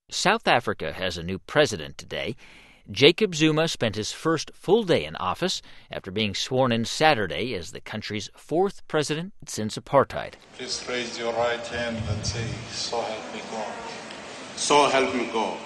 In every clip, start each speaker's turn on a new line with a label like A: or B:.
A: South Africa has a new president today. Jacob Zuma spent his first full day in office after being sworn in Saturday as the country's fourth president since apartheid.
B: Please raise your right hand and say, "So help me God."
C: So help me God.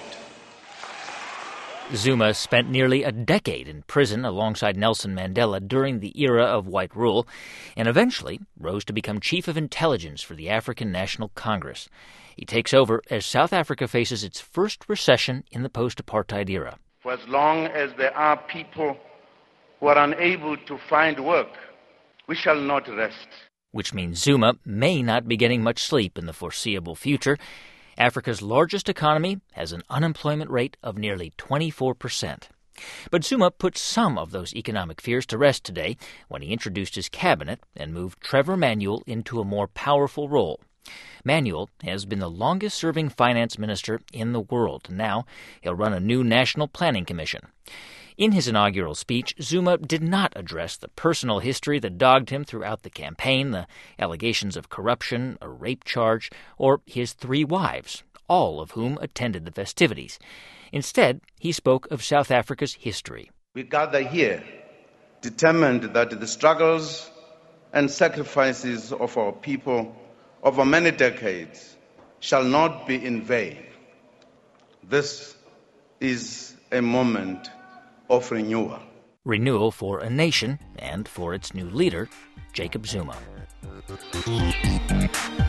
A: Zuma spent nearly a decade in prison alongside Nelson Mandela during the era of white rule and eventually rose to become chief of intelligence for the African National Congress. He takes over as South Africa faces its first recession in the post-apartheid era.
D: For as long as there are people who are unable to find work, we shall not rest.
A: Which means Zuma may not be getting much sleep in the foreseeable future. Africa's largest economy has an unemployment rate of nearly 24%. But Zuma put some of those economic fears to rest today when he introduced his cabinet and moved Trevor Manuel into a more powerful role. Manuel has been the longest-serving finance minister in the world. Now he'll run a new national planning commission. In his inaugural speech, Zuma did not address the personal history that dogged him throughout the campaign, the allegations of corruption, a rape charge, or his 3 wives, all of whom attended the festivities. Instead, he spoke of South Africa's history.
D: We gather here determined that the struggles and sacrifices of our people over many decades shall not be in vain. This is a moment of renewal.
A: Renewal for a nation and for its new leader, Jacob Zuma.